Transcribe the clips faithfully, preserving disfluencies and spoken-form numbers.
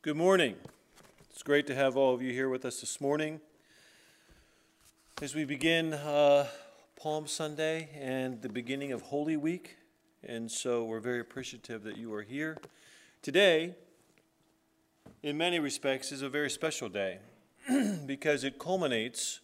Good morning. It's great to have all of you here with us this morning as we begin uh, Palm Sunday and the beginning of Holy Week. And so we're very appreciative that you are here. Today, in many respects, is a very special day because it culminates,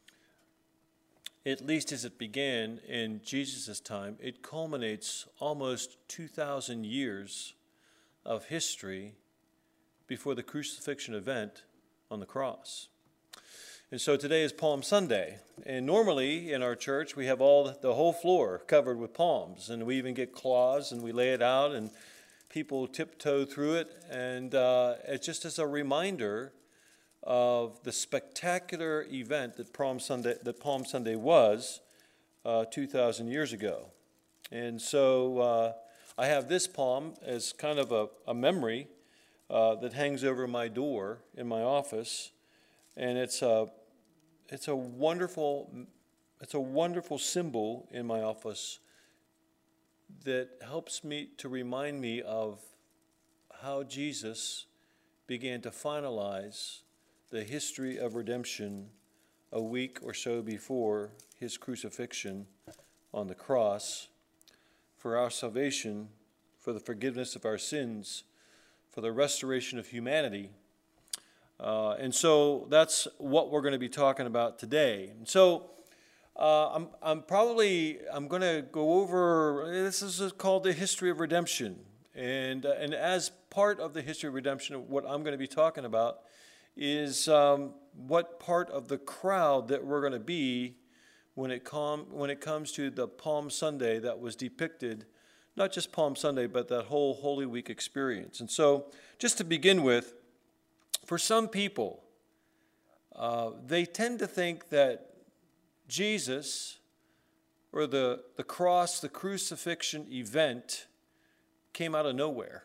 at least as it began in Jesus' time, it culminates almost two thousand years of history before the crucifixion event on the cross. And so today is Palm Sunday. And normally in our church we have all the whole floor covered with palms, and we even get cloths and we lay it out and people tiptoe through it. And uh, it's just as a reminder of the spectacular event that Palm Sunday, that Palm Sunday was uh, two thousand years ago. And so uh, I have this palm as kind of a, a memory Uh, that hangs over my door in my office, and it's a it's a wonderful it's a wonderful symbol in my office that helps me to remind me of how Jesus began to finalize the history of redemption a week or so before his crucifixion on the cross for our salvation, for the forgiveness of our sins, for the restoration of humanity. Uh, and so that's what we're going to be talking about today. And so uh, I'm, I'm probably, I'm going to go over, this is called the history of redemption. And, uh, and as part of the history of redemption, what I'm going to be talking about is um, what part of the crowd that we're going to be when it, com- when it comes to the Palm Sunday that was depicted, not just Palm Sunday, but that whole Holy Week experience. And so, just to begin with, for some people, uh, they tend to think that Jesus, or the, the cross, the crucifixion event, came out of nowhere.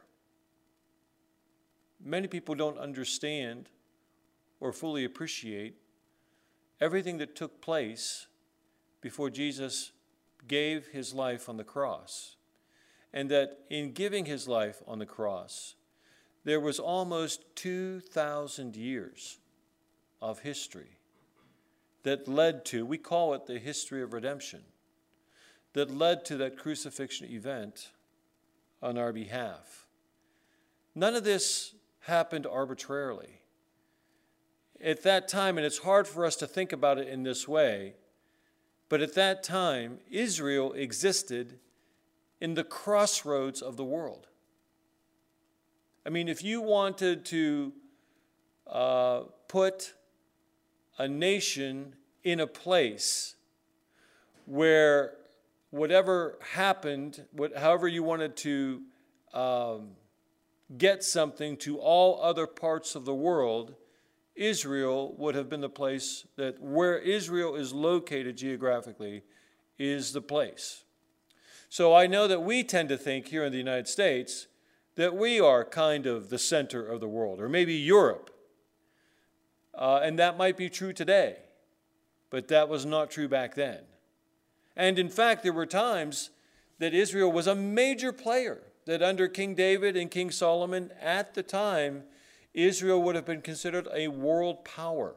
Many people don't understand or fully appreciate everything that took place before Jesus gave his life on the cross. And that in giving his life on the cross, there was almost two thousand years of history that led to, we call it the history of redemption, that led to that crucifixion event on our behalf. None of this happened arbitrarily. At that time, and it's hard for us to think about it in this way, but at that time, Israel existed in the crossroads of the world. I mean, if you wanted to uh, put a nation in a place where whatever happened, what, however you wanted to um, get something to all other parts of the world, Israel would have been the place that, where Israel is located geographically, is the place. So I know that we tend to think here in the United States that we are kind of the center of the world, or maybe Europe. Uh, and that might be true today, but that was not true back then. And in fact, there were times that Israel was a major player, that under King David and King Solomon, at the time, Israel would have been considered a world power.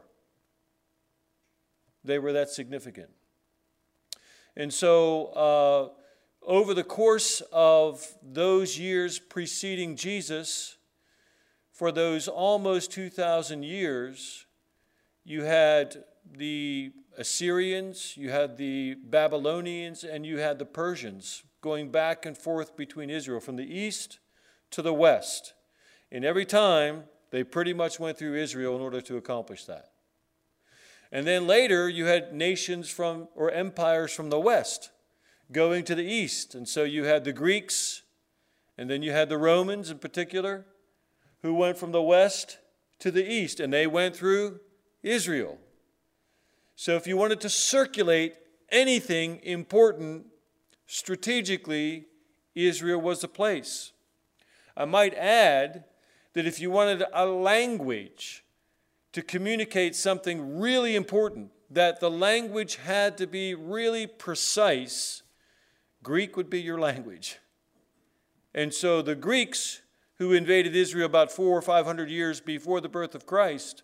They were that significant. And so, uh, over the course of those years preceding Jesus, for those almost two thousand years, you had the Assyrians, you had the Babylonians, and you had the Persians going back and forth between Israel from the east to the west. And every time, they pretty much went through Israel in order to accomplish that. And then later, you had nations from, or empires from the west, going to the east. And so you had the Greeks, and then you had the Romans in particular, who went from the west to the east, and they went through Israel. So if you wanted to circulate anything important strategically, Israel was the place. I might add that if you wanted a language to communicate something really important, that the language had to be really precise, Greek would be your language. And so the Greeks who invaded Israel about four or five hundred years before the birth of Christ,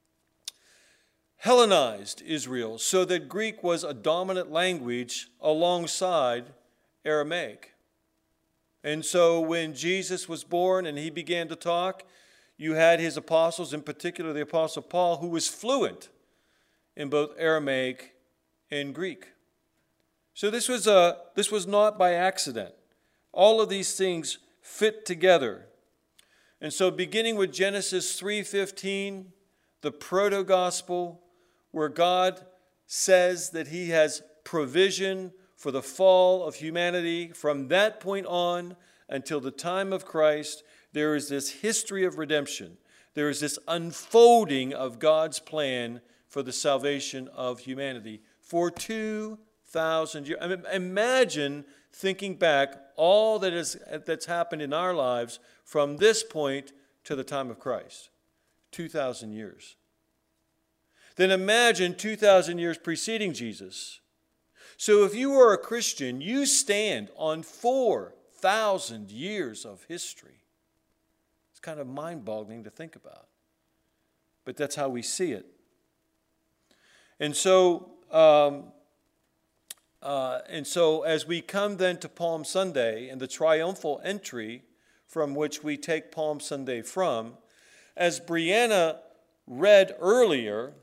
Hellenized Israel so that Greek was a dominant language alongside Aramaic. And so when Jesus was born and he began to talk, you had his apostles, in particular the Apostle Paul, who was fluent in both Aramaic and Greek. So this was, a, this was not by accident. All of these things fit together. And so beginning with Genesis three fifteen, the proto-gospel, where God says that he has provision for the fall of humanity, from that point on until the time of Christ, there is this history of redemption. There is this unfolding of God's plan for the salvation of humanity for two thousand years. I mean, imagine thinking back all that is that's happened in our lives from this point to the time of Christ. two thousand years. Then imagine two thousand years preceding Jesus. So if you are a Christian, you stand on four thousand years of history. It's kind of mind-boggling to think about. But that's how we see it. And so, um, uh, and so as we come then to Palm Sunday and the triumphal entry from which we take Palm Sunday from, as Brianna read earlier,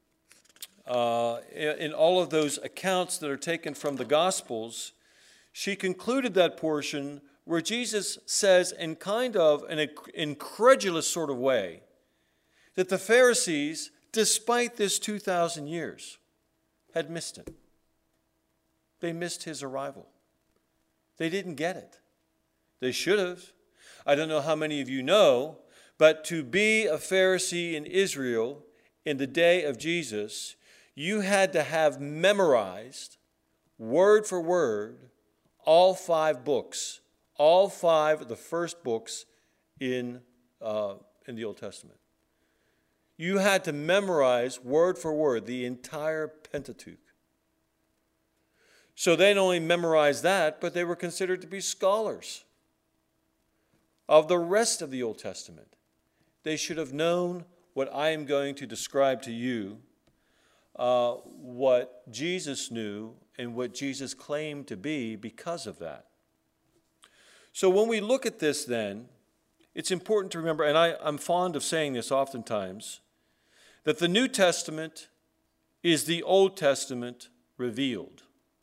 Uh, in all of those accounts that are taken from the Gospels, she concluded that portion where Jesus says in kind of an incredulous sort of way that the Pharisees, despite this two thousand years, had missed him. They missed his arrival. They didn't get it. They should have. I don't know how many of you know, but to be a Pharisee in Israel in the day of Jesus, you had to have memorized, word for word, all five books, all five of the first books in, uh, in the Old Testament. You had to memorize, word for word, the entire Pentateuch. So they not only memorized that, but they were considered to be scholars of the rest of the Old Testament. They should have known what I am going to describe to you, Uh, what Jesus knew and what Jesus claimed to be because of that. So when we look at this then, it's important to remember, and I, I'm fond of saying this oftentimes, that the New Testament is the Old Testament revealed.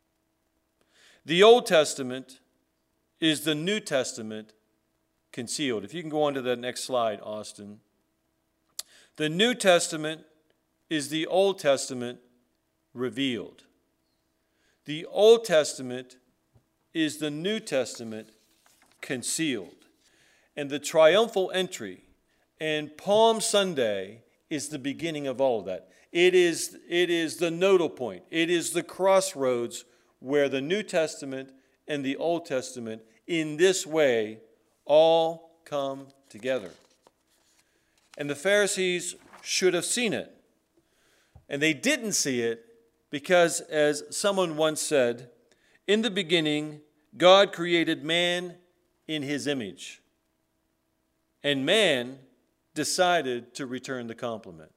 The Old Testament is the New Testament concealed. If you can go on to that next slide, Austin. The New Testament is the Old Testament revealed. The Old Testament is the New Testament concealed. And the triumphal entry and Palm Sunday is the beginning of all of that. It is, it is the nodal point. It is the crossroads where the New Testament and the Old Testament in this way all come together. And the Pharisees should have seen it. And they didn't see it because, as someone once said, in the beginning, God created man in his image. And man decided to return the compliment.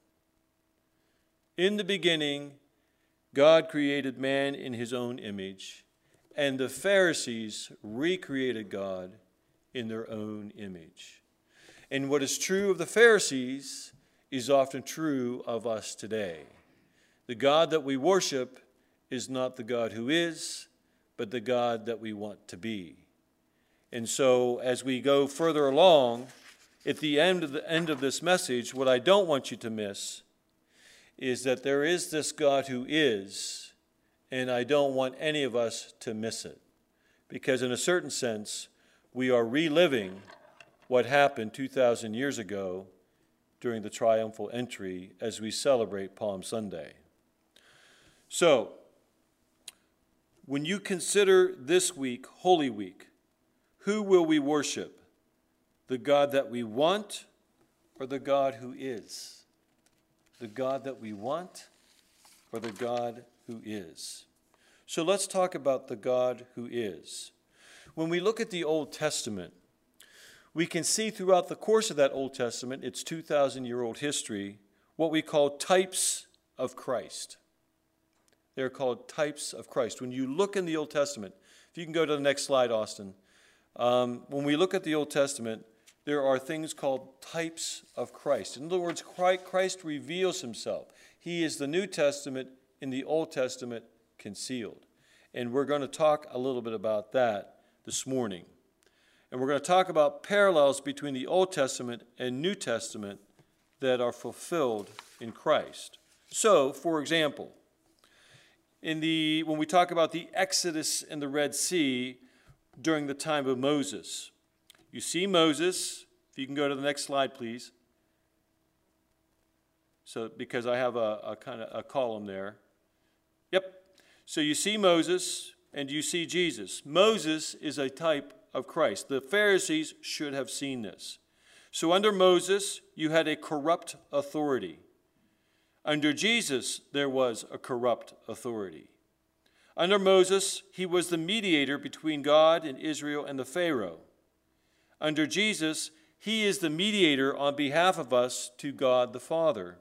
In the beginning, God created man in his own image, and the Pharisees recreated God in their own image. And what is true of the Pharisees is often true of us today. The God that we worship is not the God who is, but the God that we want to be. And so as we go further along, at the end of the end of this message, what I don't want you to miss is that there is this God who is, and I don't want any of us to miss it. Because in a certain sense, we are reliving what happened two thousand years ago during the triumphal entry as we celebrate Palm Sunday. So, when you consider this week, Holy Week, who will we worship? The God that we want or the God who is? The God that we want or the God who is? So let's talk about the God who is. When we look at the Old Testament, we can see throughout the course of that Old Testament, its two thousand year old history, what we call types of Christ. They're called types of Christ. When you look in the Old Testament, if you can go to the next slide, Austin. Um, when we look at the Old Testament, there are things called types of Christ. In other words, Christ reveals himself. He is the New Testament in the Old Testament concealed. And we're going to talk a little bit about that this morning. And we're going to talk about parallels between the Old Testament and New Testament that are fulfilled in Christ. So, for example, in the when we talk about the Exodus and the Red Sea during the time of Moses, you see Moses. If you can go to the next slide, please. So, because I have a, a kind of a column there. Yep. So you see Moses and you see Jesus. Moses is a type of Christ. The Pharisees should have seen this. So under Moses, you had a corrupt authority. Under Jesus, there was a corrupt authority. Under Moses, he was the mediator between God and Israel and the Pharaoh. Under Jesus, he is the mediator on behalf of us to God the Father.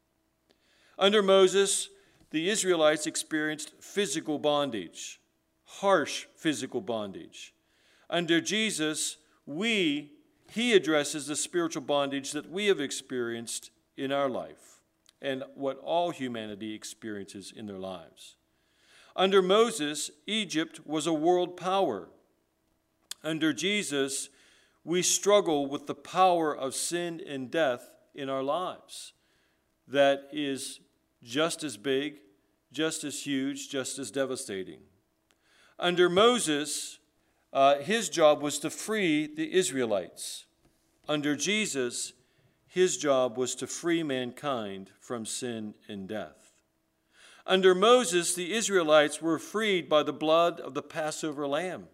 Under Moses, the Israelites experienced physical bondage, harsh physical bondage. Under Jesus, we, he addresses the spiritual bondage that we have experienced in our life and what all humanity experiences in their lives. Under Moses, Egypt was a world power. Under Jesus, we struggle with the power of sin and death in our lives. That is just as big, just as huge, just as devastating. Under Moses, uh, his job was to free the Israelites. Under Jesus, his job was to free mankind from sin and death. Under Moses, the Israelites were freed by the blood of the Passover lamb.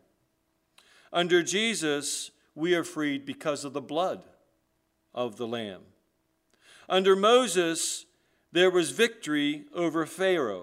Under Jesus, we are freed because of the blood of the lamb. Under Moses, there was victory over Pharaoh.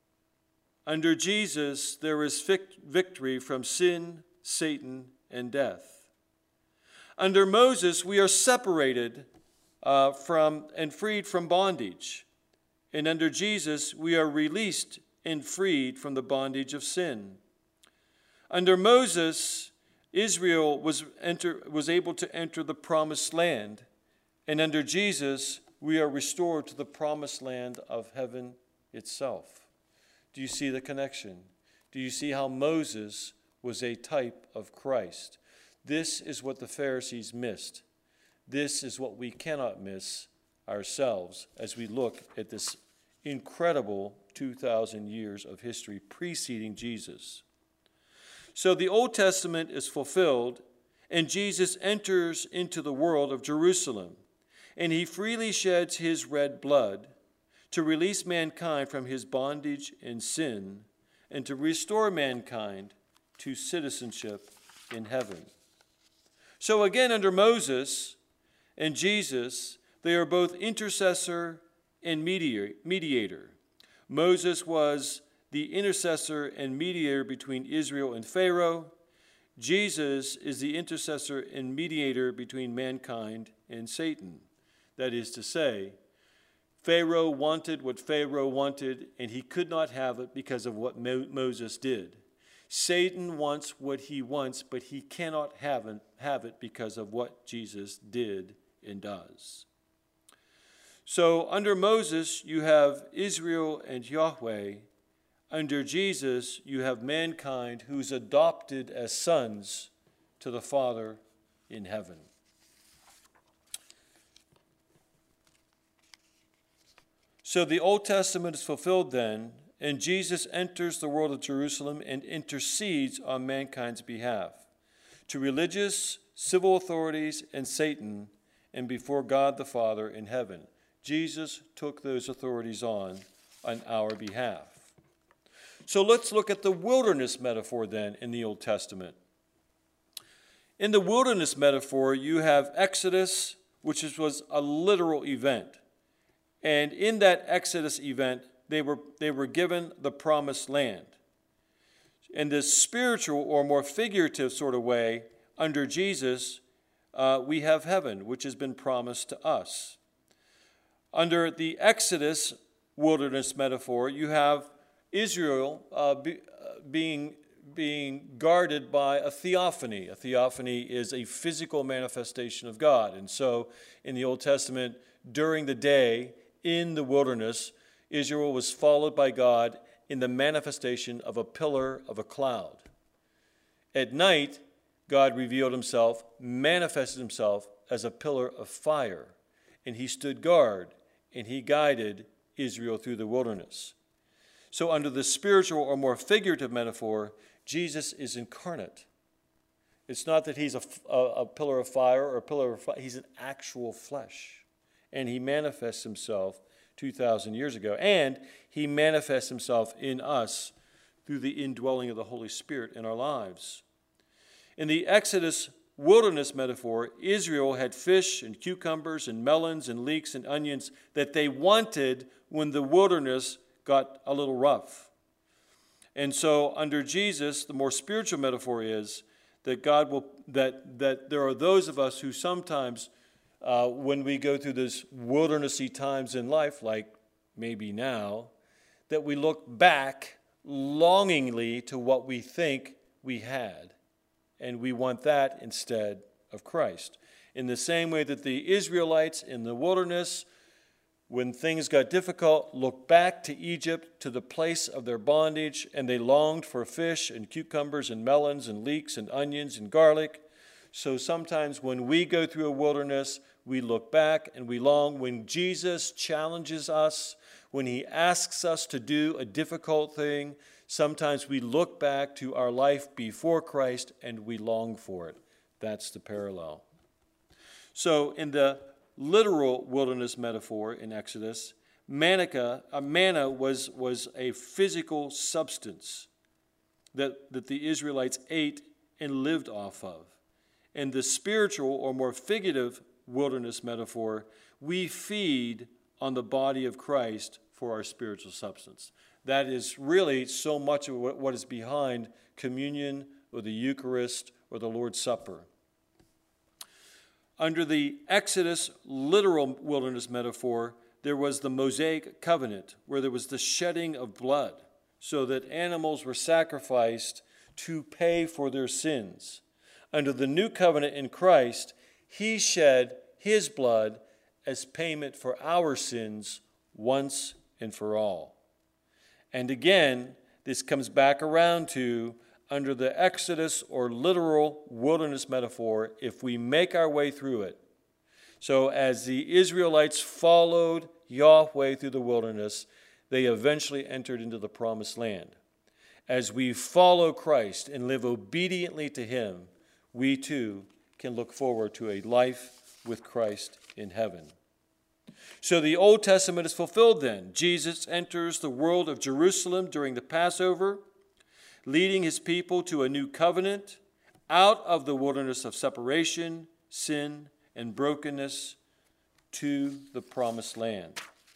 Under Jesus, there was victory from sin, Satan, and death. Under Moses, we are separated uh, from and freed from bondage. And under Jesus, we are released and freed from the bondage of sin. Under Moses, Israel was, enter, was able to enter the promised land. And under Jesus, we are restored to the promised land of heaven itself. Do you see the connection? Do you see how Moses was a type of Christ? This is what the Pharisees missed. This is what we cannot miss ourselves as we look at this incredible two thousand years of history preceding Jesus. So the Old Testament is fulfilled, and Jesus enters into the world of Jerusalem, and he freely sheds his red blood to release mankind from his bondage and sin, and to restore mankind to citizenship in heaven. So again, under Moses and Jesus, they are both intercessor and mediator. Moses was the intercessor and mediator between Israel and Pharaoh. Jesus is the intercessor and mediator between mankind and Satan. That is to say, Pharaoh wanted what Pharaoh wanted, and he could not have it because of what Mo- Moses did. Satan wants what he wants, but he cannot have it, have it because of what Jesus did and does. So under Moses, you have Israel and Yahweh. Under Jesus, you have mankind who's adopted as sons to the Father in heaven. So the Old Testament is fulfilled then, and Jesus enters the world of Jerusalem and intercedes on mankind's behalf to religious, civil authorities, and Satan, and before God the Father in heaven. Jesus took those authorities on on our behalf. So let's look at the wilderness metaphor then in the Old Testament. In the wilderness metaphor, you have Exodus, which was a literal event. And in that Exodus event, they were, they were given the promised land. In this spiritual or more figurative sort of way, under Jesus, uh, we have heaven, which has been promised to us. Under the Exodus wilderness metaphor, you have Israel uh, be, uh, being, being guarded by a theophany. A theophany is a physical manifestation of God. And so in the Old Testament, during the day in the wilderness, Israel was followed by God in the manifestation of a pillar of a cloud. At night, God revealed himself, manifested himself as a pillar of fire, and he stood guard, and he guided Israel through the wilderness. So under the spiritual or more figurative metaphor, Jesus is incarnate. It's not that he's a, a, a pillar of fire or a pillar of fire. He's an actual flesh, and he manifests himself two thousand years ago, and he manifests himself in us through the indwelling of the Holy Spirit in our lives. In the Exodus wilderness metaphor, Israel had fish and cucumbers and melons and leeks and onions that they wanted when the wilderness got a little rough. And so under Jesus, the more spiritual metaphor is that God will that that there are those of us who sometimes uh, when we go through those wildernessy times in life, like maybe now, that we look back longingly to what we think we had. And we want that instead of Christ. In the same way that the Israelites in the wilderness, when things got difficult, looked back to Egypt, to the place of their bondage, and they longed for fish and cucumbers and melons and leeks and onions and garlic. So sometimes when we go through a wilderness, we look back and we long. When Jesus challenges us, when he asks us to do a difficult thing, sometimes we look back to our life before Christ and we long for it. That's the parallel. So in the literal wilderness metaphor in Exodus, manna, uh, manna was, was a physical substance that, that the Israelites ate and lived off of. In the spiritual or more figurative wilderness metaphor, we feed on the body of Christ for our spiritual substance. That is really so much of what is behind communion or the Eucharist or the Lord's Supper. Under the Exodus literal wilderness metaphor, there was the Mosaic covenant where there was the shedding of blood so that animals were sacrificed to pay for their sins. Under the new covenant in Christ, he shed his blood as payment for our sins once and for all. And again, this comes back around to, under the Exodus or literal wilderness metaphor, if we make our way through it. So as the Israelites followed Yahweh through the wilderness, they eventually entered into the promised land. As we follow Christ and live obediently to him, we too can look forward to a life with Christ in heaven. So the Old Testament is fulfilled then. Jesus enters the world of Jerusalem during the Passover, leading his people to a new covenant out of the wilderness of separation, sin, and brokenness to the promised land.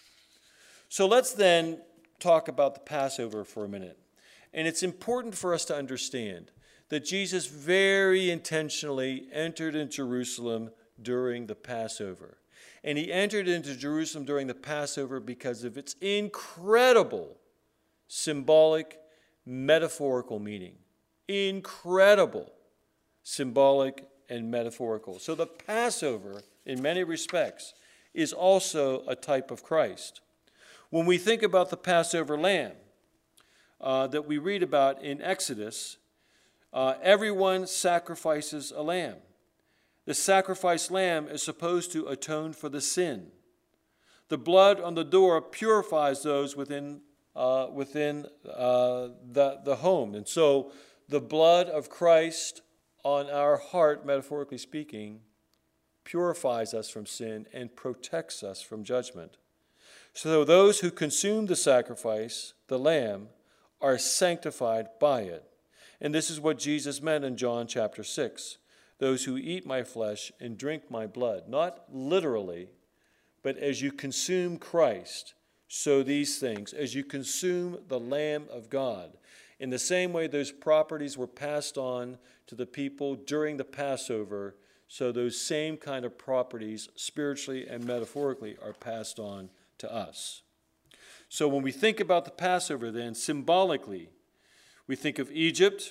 So let's then talk about the Passover for a minute. And it's important for us to understand that Jesus very intentionally entered in Jerusalem during the Passover. And he entered into Jerusalem during the Passover because of its incredible symbolic, metaphorical meaning. Incredible symbolic and metaphorical. So the Passover, in many respects, is also a type of Christ. When we think about the Passover lamb uh, that we read about in Exodus, uh, everyone sacrifices a lamb. The sacrificed lamb is supposed to atone for the sin. The blood on the door purifies those within uh, within uh, the, the home. And so the blood of Christ on our heart, metaphorically speaking, purifies us from sin and protects us from judgment. So those who consume the sacrifice, the lamb, are sanctified by it. And this is what Jesus meant in John chapter six. Those who eat my flesh and drink my blood, not literally, but as you consume Christ, so these things, as you consume the Lamb of God. In the same way those properties were passed on to the people during the Passover, So those same kind of properties, spiritually and metaphorically, are passed on to us. So when we think about the Passover, then, symbolically, we think of Egypt.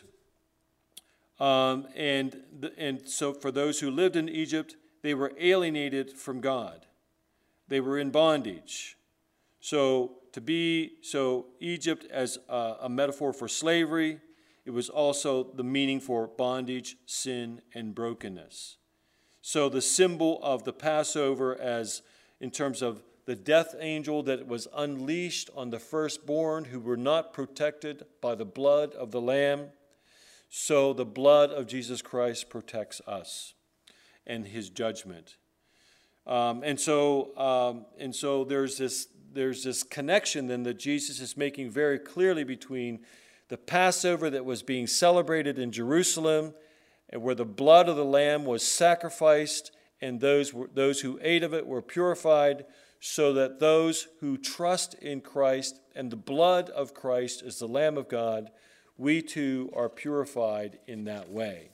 Um, and, the, and so for those who lived in Egypt, they were alienated from God. They were in bondage. So to be, so Egypt as a, a metaphor for slavery, it was also the meaning for bondage, sin, and brokenness. So the symbol of the Passover as in terms of the death angel that was unleashed on the firstborn who were not protected by the blood of the Lamb. So the blood of Jesus Christ protects us and his judgment. Um, and so um, and so there's this there's this connection then that Jesus is making very clearly between the Passover that was being celebrated in Jerusalem and where the blood of the Lamb was sacrificed and those, those who ate of it were purified, so that those who trust in Christ and the blood of Christ as the Lamb of God, we too are purified in that way.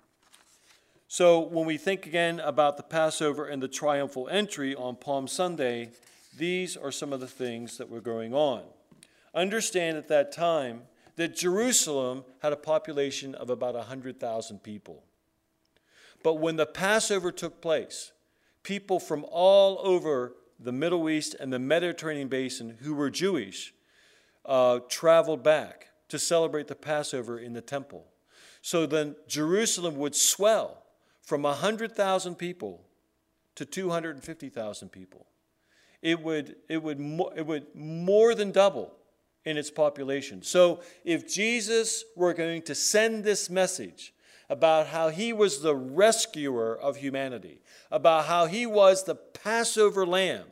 So when we think again about the Passover and the triumphal entry on Palm Sunday, these are some of the things that were going on. Understand at that time that Jerusalem had a population of about one hundred thousand people. But when the Passover took place, people from all over the Middle East and the Mediterranean basin who were Jewish uh, traveled back to celebrate the Passover in the temple. So then Jerusalem would swell from one hundred thousand people to two hundred fifty thousand people. It would, it would, mo- it would more than double in its population. So if Jesus were going to send this message about how he was the rescuer of humanity, about how he was the Passover lamb,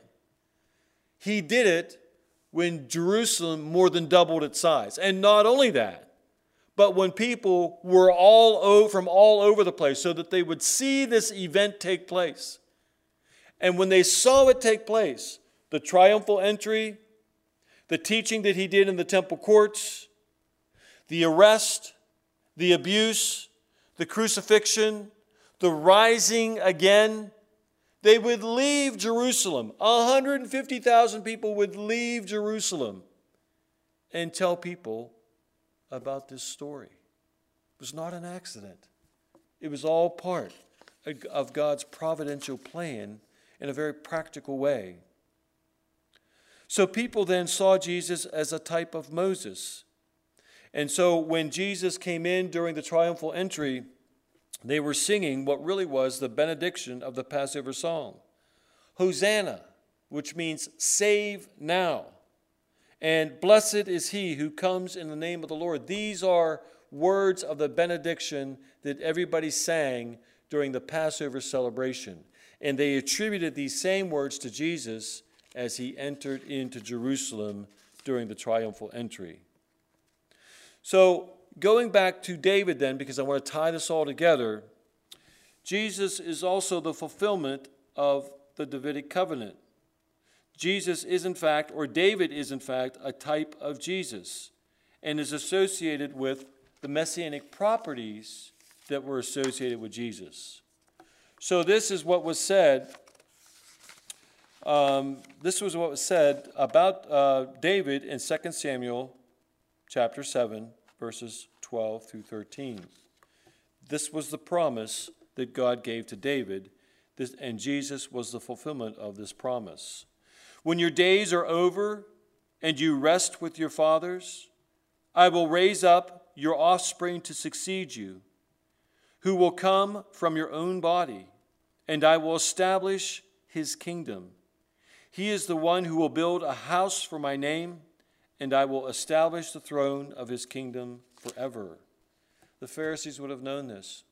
he did it when Jerusalem more than doubled its size. And not only that, but when people were all over, from all over the place, so that they would see this event take place. And when they saw it take place, the triumphal entry, the teaching that he did in the temple courts, the arrest, the abuse, the crucifixion, the rising again, they would leave Jerusalem. one hundred fifty thousand people would leave Jerusalem and tell people about this story. It was not an accident. It was all part of God's providential plan in a very practical way. So people then saw Jesus as a type of Moses. And so when Jesus came in during the triumphal entry, they were singing what really was the benediction of the Passover song. Hosanna, which means save now. And blessed is he who comes in the name of the Lord. These are words of the benediction that everybody sang during the Passover celebration. And they attributed these same words to Jesus as he entered into Jerusalem during the triumphal entry. So going back to David then, because I want to tie this all together, Jesus is also the fulfillment of the Davidic covenant. Jesus is in fact, or David is in fact, a type of Jesus and is associated with the messianic properties that were associated with Jesus. So this is what was said Um, this was what was said about uh, David in Second Samuel chapter seven, verses twelve through thirteen. This was the promise that God gave to David, this, and Jesus was the fulfillment of this promise. When your days are over and you rest with your fathers, I will raise up your offspring to succeed you, who will come from your own body, and I will establish his kingdom. He is the one who will build a house for my name, and I will establish the throne of his kingdom forever. The Pharisees would have known this.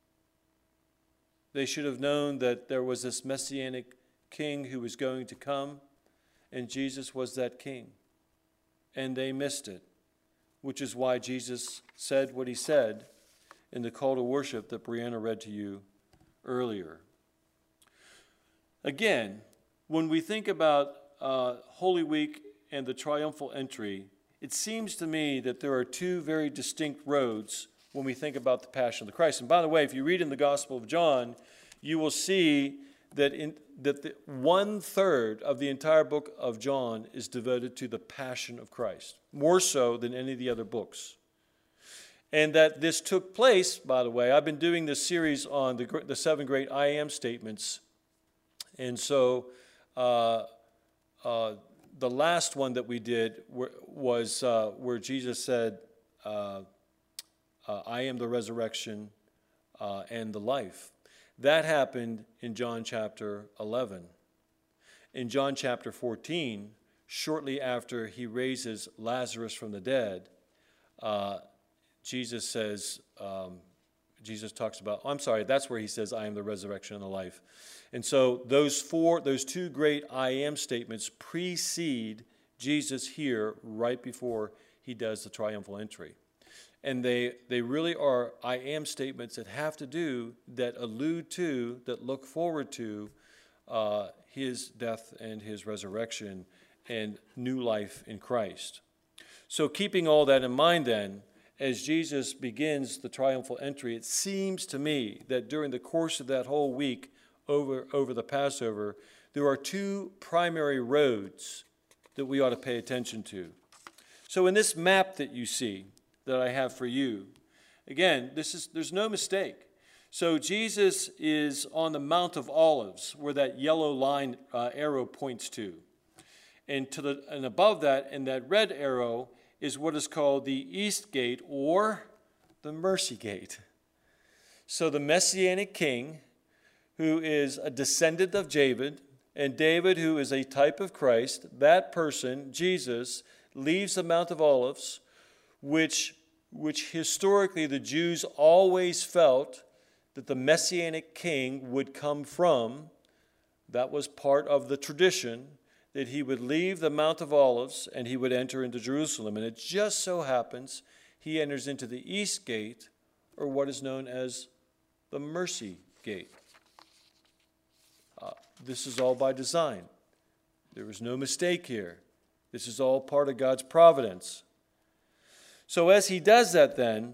They should have known that there was this messianic king who was going to come, and Jesus was that king. And they missed it, which is why Jesus said what he said in the call to worship that Brianna read to you earlier. Again, when we think about uh, Holy Week and the triumphal entry, it seems to me that there are two very distinct roads when we think about the Passion of the Christ. And by the way, if you read in the Gospel of John, you will see that in that the, one third of the entire book of John is devoted to the passion of Christ, more so than any of the other books. And that this took place, by the way, I've been doing this series on the, the seven great I am statements. And so uh, uh, the last one that we did was uh, where Jesus said, uh, uh, I am the resurrection uh, and the life. That happened in John chapter eleven. In John chapter fourteen, shortly after he raises Lazarus from the dead, uh, Jesus says, um, Jesus talks about, I'm sorry, that's where he says, I am the resurrection and the life. And so those four, those two great I am statements precede Jesus here right before he does the triumphal entry. And they, they really are I am statements that have to do, that allude to, that look forward to uh, his death and his resurrection and new life in Christ. So keeping all that in mind then, as Jesus begins the triumphal entry, it seems to me that during the course of that whole week over, over the Passover, there are two primary roads that we ought to pay attention to. So in this map that you see, that I have for you, again, this is there's no mistake. So Jesus is on the Mount of Olives, where that yellow line uh, arrow points to. And to the and above that, and that red arrow, is what is called the East Gate, or the Mercy Gate. So the Messianic King, who is a descendant of David, and David, who is a type of Christ, that person, Jesus, leaves the Mount of Olives, which, which historically the Jews always felt that the Messianic King would come from. That was part of the tradition, that he would leave the Mount of Olives and he would enter into Jerusalem. And it just so happens he enters into the East Gate, or what is known as the Mercy Gate. Uh, this is all by design. There was no mistake here. This is all part of God's providence. So as he does that then,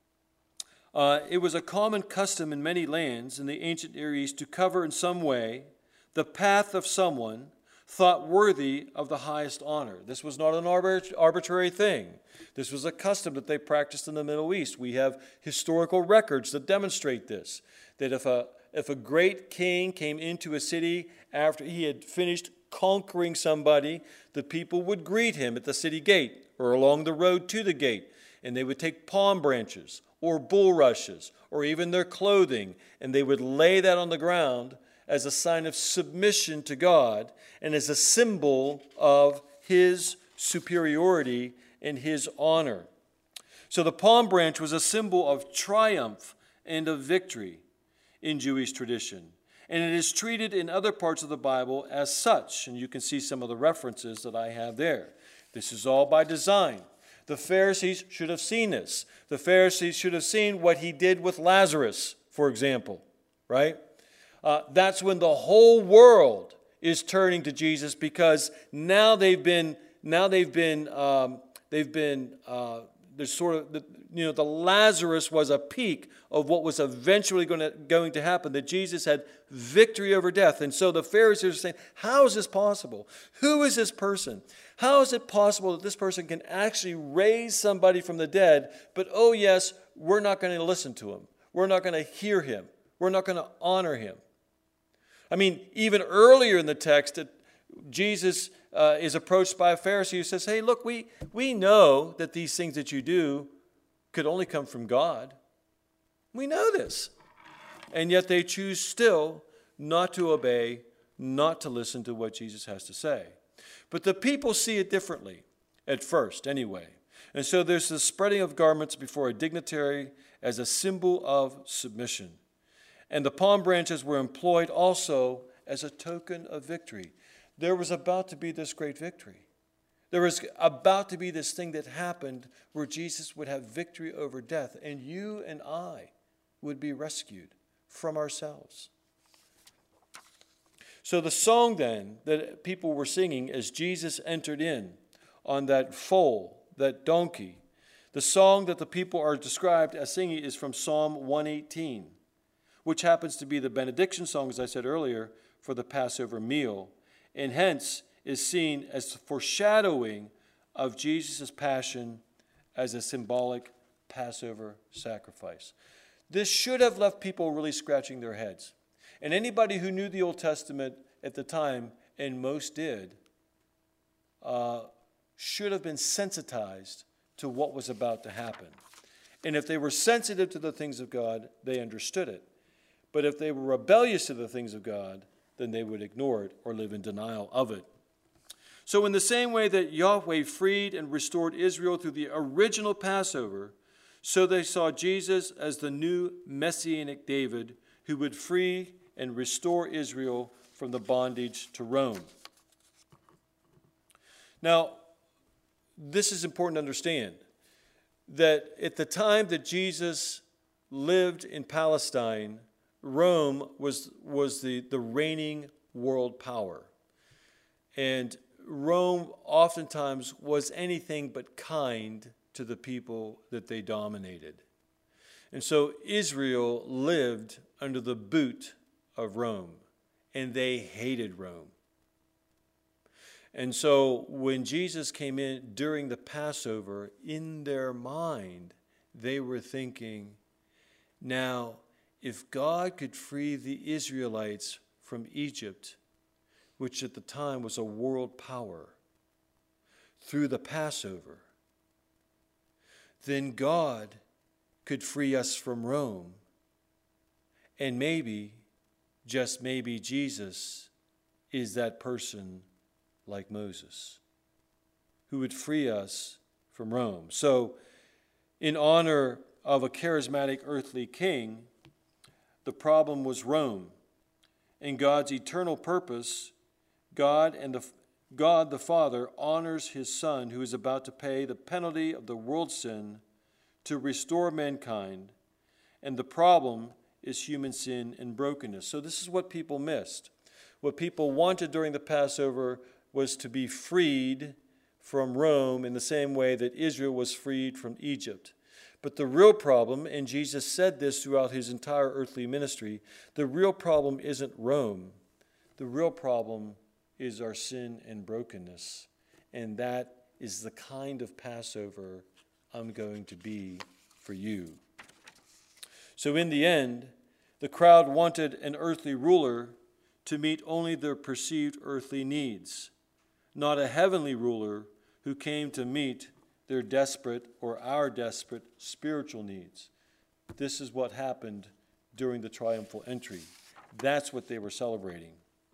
uh, it was a common custom in many lands in the ancient Near East to cover in some way the path of someone thought worthy of the highest honor. This was not an arbitrary thing. This was a custom that they practiced in the Middle East. We have historical records that demonstrate this, that if a, if a great king came into a city after he had finished conquering somebody, the people would greet him at the city gate or along the road to the gate, and they would take palm branches or bulrushes or even their clothing, and they would lay that on the ground as a sign of submission to God and as a symbol of his superiority and his honor. So the palm branch was a symbol of triumph and of victory in Jewish tradition. And it is treated in other parts of the Bible as such. And you can see some of the references that I have there. This is all by design. The Pharisees should have seen this. The Pharisees should have seen what he did with Lazarus, for example, right? Uh, that's when the whole world is turning to Jesus, because now they've been, now they've been, um, they've been, uh, there's sort of, the, you know, the Lazarus was a peak of what was eventually going to, going to happen, that Jesus had victory over death. And so the Pharisees are saying, how is this possible? Who is this person? How is it possible that this person can actually raise somebody from the dead, but oh yes, we're not going to listen to him. We're not going to hear him. We're not going to honor him. I mean, even earlier in the text, it, Jesus uh, is approached by a Pharisee who says, hey, look, we, we know that these things that you do could only come from God. We know this. And yet they choose still not to obey, not to listen to what Jesus has to say. But the people see it differently, at first anyway. And so there's the spreading of garments before a dignitary as a symbol of submission. And the palm branches were employed also as a token of victory. There was about to be this great victory. There was about to be this thing that happened where Jesus would have victory over death, and you and I would be rescued from ourselves. So the song then that people were singing as Jesus entered in on that foal, that donkey, the song that the people are described as singing is from Psalm one eighteen. which happens to be the benediction song, as I said earlier, for the Passover meal, and hence is seen as foreshadowing of Jesus' passion as a symbolic Passover sacrifice. This should have left people really scratching their heads. And anybody who knew the Old Testament at the time, and most did, uh, should have been sensitized to what was about to happen. And if they were sensitive to the things of God, they understood it. But if they were rebellious to the things of God, then they would ignore it or live in denial of it. So in the same way that Yahweh freed and restored Israel through the original Passover, so they saw Jesus as the new Messianic David who would free and restore Israel from the bondage to Rome. Now, this is important to understand, that at the time that Jesus lived in Palestine, Rome was, was the, the reigning world power. And Rome oftentimes was anything but kind to the people that they dominated. And so Israel lived under the boot of Rome, and they hated Rome. And so when Jesus came in during the Passover, in their mind, they were thinking, now, if God could free the Israelites from Egypt, which at the time was a world power, through the Passover, then God could free us from Rome. And maybe, just maybe, Jesus is that person like Moses, who would free us from Rome. So, in honor of a charismatic earthly king, the problem was Rome. In God's eternal purpose, God and the God the Father honors his Son, who is about to pay the penalty of the world's sin to restore mankind. And the problem is human sin and brokenness. So this is what people missed. What people wanted during the Passover was to be freed from Rome in the same way that Israel was freed from Egypt. But the real problem, and Jesus said this throughout his entire earthly ministry, the real problem isn't Rome. The real problem is our sin and brokenness. And that is the kind of Passover I'm going to be for you. So in the end, the crowd wanted an earthly ruler to meet only their perceived earthly needs, not a heavenly ruler who came to meet their desperate or our desperate spiritual needs. This is what happened during the triumphal entry. That's what they were celebrating.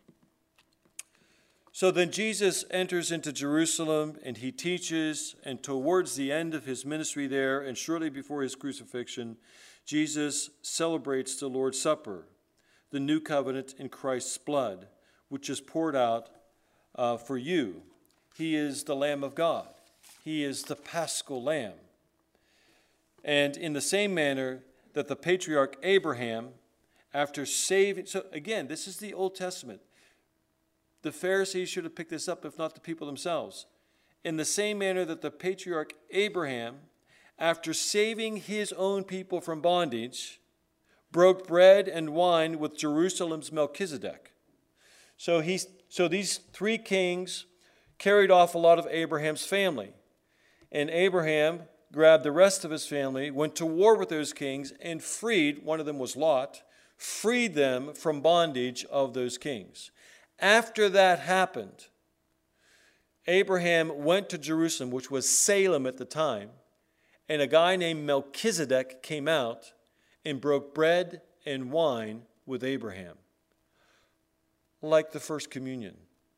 So then Jesus enters into Jerusalem and he teaches, and towards the end of his ministry there and shortly before his crucifixion, Jesus celebrates the Lord's Supper, the new covenant in Christ's blood, which is poured out uh, for you. He is the Lamb of God. He is the Paschal Lamb. And in the same manner that the patriarch Abraham, after saving, so again, this is the Old Testament. The Pharisees should have picked this up, if not the people themselves. In the same manner that the patriarch Abraham, after saving his own people from bondage, broke bread and wine with Jerusalem's Melchizedek. So, he's, so these three kings carried off a lot of Abraham's family. And Abraham grabbed the rest of his family, went to war with those kings, and freed, one of them was Lot, freed them from bondage of those kings. After that happened, Abraham went to Jerusalem, which was Salem at the time, and a guy named Melchizedek came out and broke bread and wine with Abraham, like the first communion.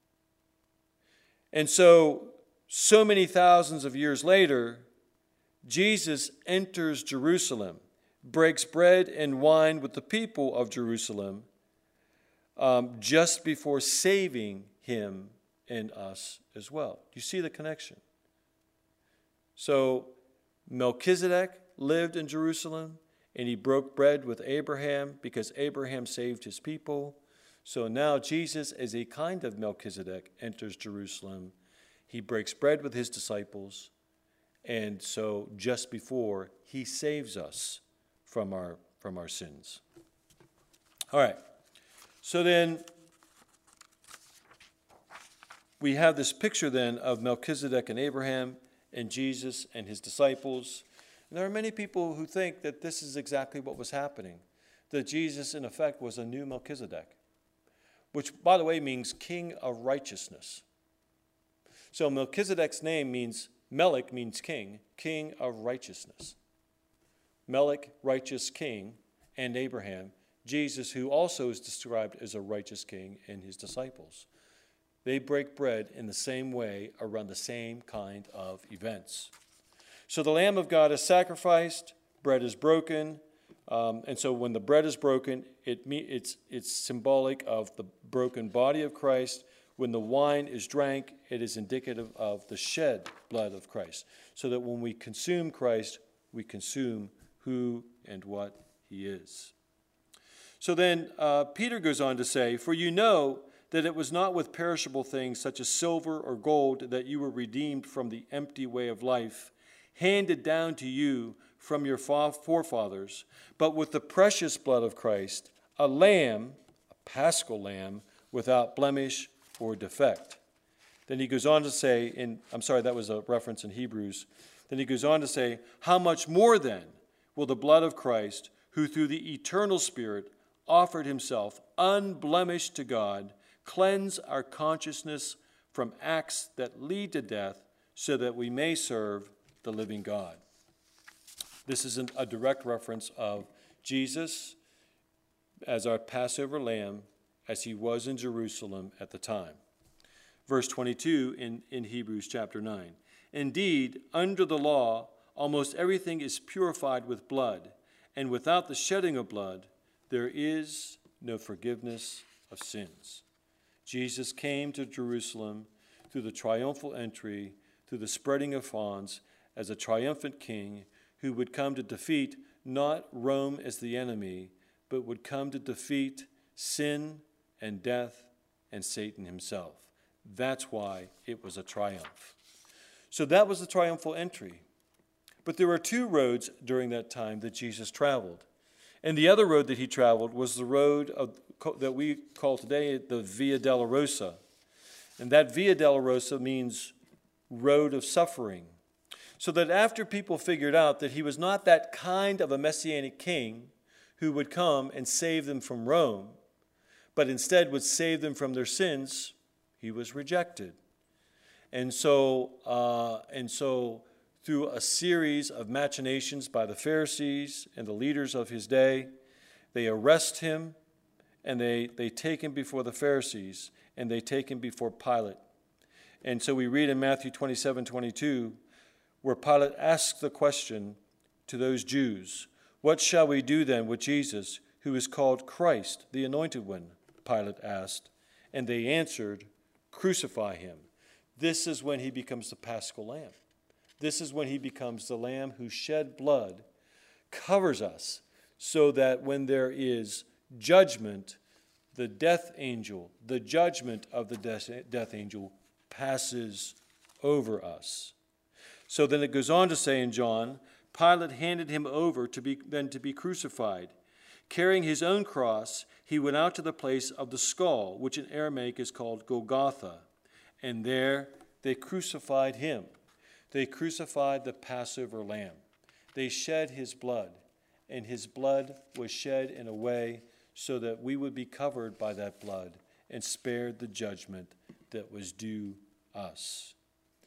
And so, so many thousands of years later, Jesus enters Jerusalem, breaks bread and wine with the people of Jerusalem, um, just before saving him and us as well. You see the connection? So Melchizedek lived in Jerusalem, and he broke bread with Abraham because Abraham saved his people. So now Jesus, as a kind of Melchizedek, enters Jerusalem. He breaks bread with his disciples, and so just before he saves us from our, from our sins. All right. So then we have this picture then of Melchizedek and Abraham and Jesus and his disciples. And there are many people who think that this is exactly what was happening, that Jesus, in effect, was a new Melchizedek, which, by the way, means king of righteousness. So Melchizedek's name means, Melech means king, king of righteousness. Melech, righteous king, and Abraham, Jesus, who also is described as a righteous king, and his disciples. They break bread in the same way around the same kind of events. So the Lamb of God is sacrificed, bread is broken, um, and so when the bread is broken, it it's, it's symbolic of the broken body of Christ. When the wine is drank, it is indicative of the shed blood of Christ. So that when we consume Christ, we consume who and what he is. So then uh, Peter goes on to say, "For you know that it was not with perishable things such as silver or gold that you were redeemed from the empty way of life, handed down to you from your forefathers, but with the precious blood of Christ, a lamb, a paschal lamb, without blemish or defect." Then he goes on to say, in I'm sorry, that was a reference in Hebrews. Then he goes on to say, "How much more then will the blood of Christ, who through the eternal Spirit offered himself unblemished to God, cleanse our consciousness from acts that lead to death, so that we may serve the living God." This is a direct reference of Jesus as our Passover lamb, as he was in Jerusalem at the time. Verse twenty-two in, in Hebrews chapter nine. "Indeed, under the law, almost everything is purified with blood, and without the shedding of blood, there is no forgiveness of sins." Jesus came to Jerusalem through the triumphal entry, through the spreading of fawns, as a triumphant king who would come to defeat not Rome as the enemy, but would come to defeat sin and death and Satan himself. That's why it was a triumph. So that was the triumphal entry. But there were two roads during that time that Jesus traveled. And the other road that he traveled was the road of, that we call today the Via Dolorosa. And that Via Dolorosa means road of suffering. So that after people figured out that he was not that kind of a messianic king who would come and save them from Rome, but instead would save them from their sins, he was rejected. And so, uh, and so through a series of machinations by the Pharisees and the leaders of his day, they arrest him, and they, they take him before the Pharisees, and they take him before Pilate. And so we read in Matthew twenty-seven twenty-two, where Pilate asks the question to those Jews, "What shall we do then with Jesus, who is called Christ, the Anointed One?" Pilate asked. And they answered, "Crucify him." This is when he becomes the Paschal Lamb. This is when he becomes the Lamb who shed blood, covers us, so that when there is judgment, the death angel, the judgment of the death, death angel passes over us. So then it goes on to say in John, Pilate handed him over to be then to be crucified. Carrying his own cross, he went out to the place of the skull, which in Aramaic is called Golgotha, and there they crucified him. They crucified the Passover lamb. They shed his blood, and his blood was shed in a way so that we would be covered by that blood and spared the judgment that was due us.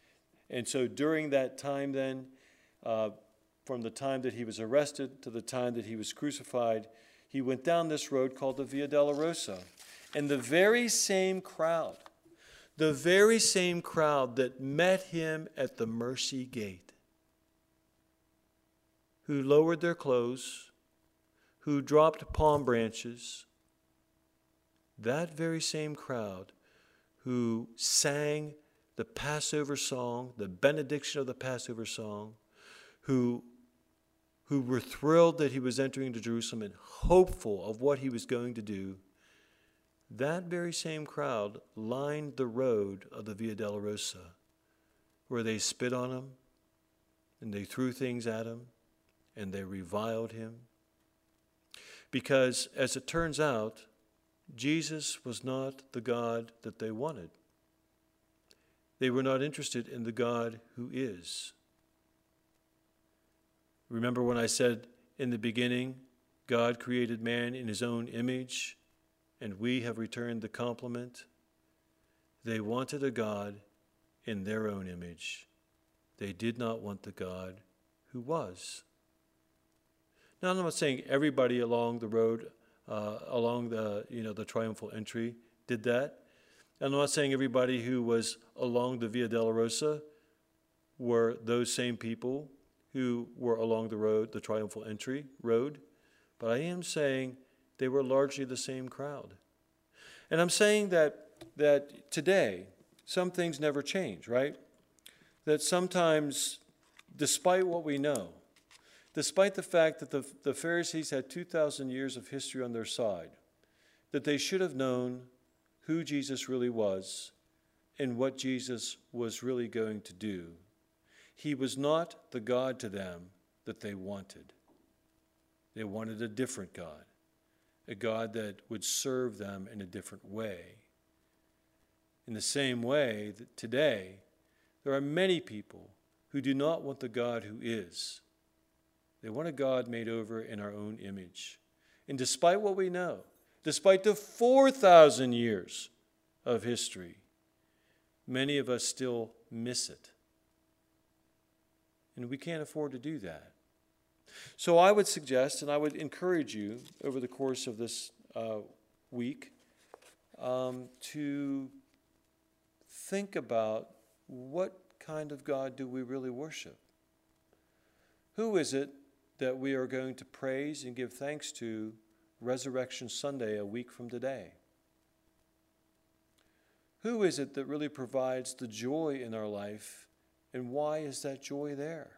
And so during that time then, uh, from the time that he was arrested to the time that he was crucified, he went down this road called the Via Dolorosa. And the very same crowd, the very same crowd that met him at the mercy gate, who lowered their clothes, who dropped palm branches, that very same crowd who sang the Passover song, the benediction of the Passover song, who, who were thrilled that he was entering into Jerusalem and hopeful of what he was going to do, that very same crowd lined the road of the Via Dolorosa, where they spit on him, and they threw things at him, and they reviled him. Because, as it turns out, Jesus was not the God that they wanted. They were not interested in the God who is. Remember when I said in the beginning, God created man in his own image, and we have returned the compliment? They wanted a God in their own image. They did not want the God who was. Now, I'm not saying everybody along the road, uh, along the, you know, the triumphal entry did that. And I'm not saying everybody who was along the Via Dolorosa were those same people who were along the road, the triumphal entry road. But I am saying they were largely the same crowd. And I'm saying that that today, some things never change, right? That sometimes, despite what we know, despite the fact that the, the Pharisees had two thousand years of history on their side, that they should have known who Jesus really was and what Jesus was really going to do. He was not the God to them that they wanted. They wanted a different God, a God that would serve them in a different way. In the same way that today, there are many people who do not want the God who is. They want a God made over in our own image. And despite what we know, despite the four thousand years of history, many of us still miss it. And we can't afford to do that. So I would suggest, and I would encourage you over the course of this uh, week, um, to think about what kind of God do we really worship? Who is it that we are going to praise and give thanks to Resurrection Sunday a week from today? Who is it that really provides the joy in our life, and why is that joy there?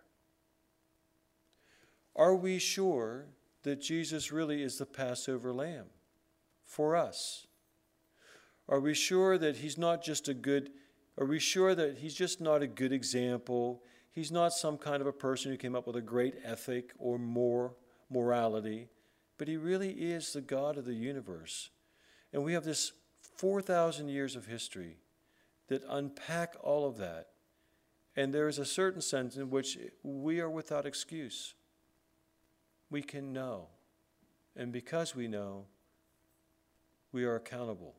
Are we sure that Jesus really is the Passover lamb for us? Are we sure that he's not just a good, are we sure that he's just not a good example? He's not some kind of a person who came up with a great ethic or more morality, but he really is the God of the universe. And we have this four thousand years of history that unpack all of that. And there is a certain sense in which we are without excuse. We can know. And because we know, we are accountable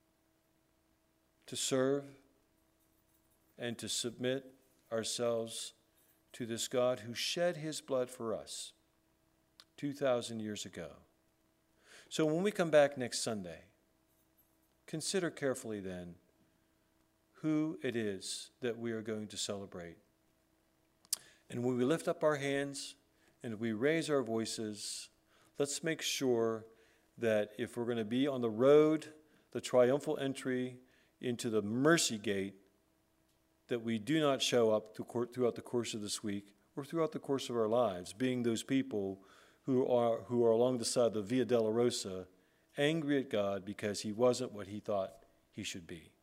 to serve and to submit ourselves to this God who shed his blood for us two thousand years ago. So when we come back next Sunday, consider carefully then who it is that we are going to celebrate. And when we lift up our hands and we raise our voices, let's make sure that if we're going to be on the road, the triumphal entry into the mercy gate, that we do not show up to, throughout the course of this week or throughout the course of our lives, being those people who are, who are along the side of the Via Dolorosa, angry at God because he wasn't what he thought he should be.